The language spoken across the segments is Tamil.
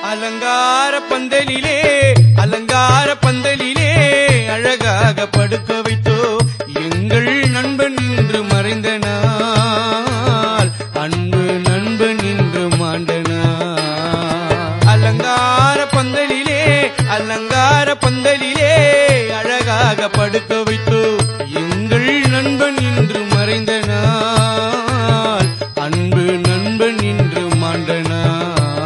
அலங்கார பந்தலிலே அலங்கார பந்தலிலே அழகாக படுக்க வைத்தோ எங்கள் நண்பன் இன்று மறைந்த நாள் அன்பு நண்பன் இன்று மாண்ட நாள் அலங்கார பந்தலிலே அழகாக படுக்க வைத்தோ எங்கள் நண்பன் இன்று மறைந்த நாள் அன்பு நண்பன் இன்று மாண்ட நாள்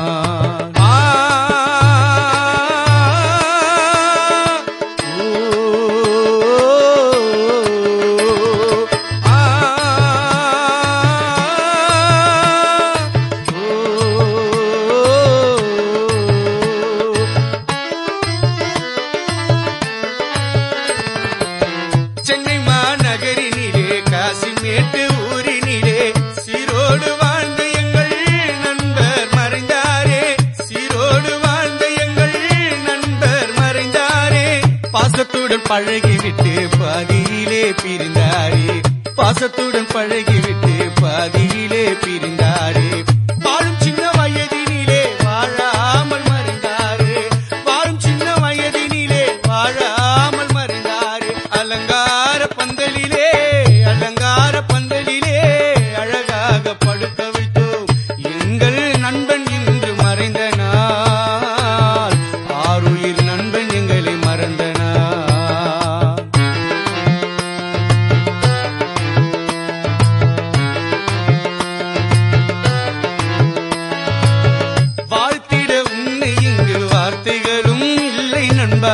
சென்னை மாநகரினிலே காசிமேட்டு ஊரினிலே சீரோடு வாழ்ந்த எங்கள் நண்பர் மறைந்தாரே சீரோடு வாழ்ந்த எங்கள் நண்பர் மறைந்தாரே பாசத்துடன் பழகிவிட்டு பாதியிலே பிரிந்தாரே பாசத்துடன் பழகிவிட்டு பாதியிலே பிரிந்தாரே வாழும் சின்ன வயதினிலே வாழாமல் மறைந்தாரே வாழும் சின்ன வயதினிலே வாழாமல் மறைந்தாரே அலங்கார பந்தலிலே அழகாக படுக்க வைத்தோம் எங்கள் நண்பன் இன்று மறைந்த நாள் ஆருயிர் நண்பன் எங்களை மறந்த நாள் வாழ்த்திட உன்னை இங்கு வார்த்தைகளும் இல்லை நண்பா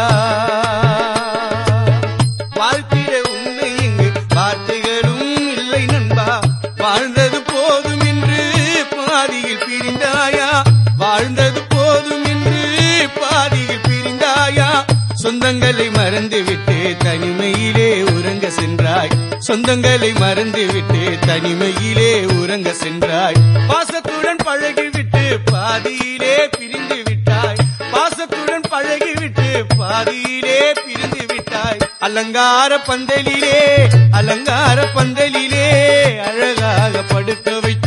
வாழ்த்திட உன்னை இங்கு வார்த்தைகளும் இல்லை நண்பா வாழ்ந்தது போதும் என்று பாதியில் பிரிந்தாயா வாழ்ந்தது போதும் என்று பாதியில் பிரிந்தாயா சொந்தங்களை மறந்துவிட்டு தனிமையிலே உறங்க சென்றாய் சொந்தங்களை மறந்துவிட்டு தனிமையிலே உறங்க சென்றாய் பாசத்துடன் பழகிவிட்டு பாதியிலே பிரிந்து விட்டாய் பாசத்துடன் பழகிவிட்டு பாதியிலே பிரிந்து விட்டாய் அலங்கார பந்தலிலே அழகாக படுக்க வைத்து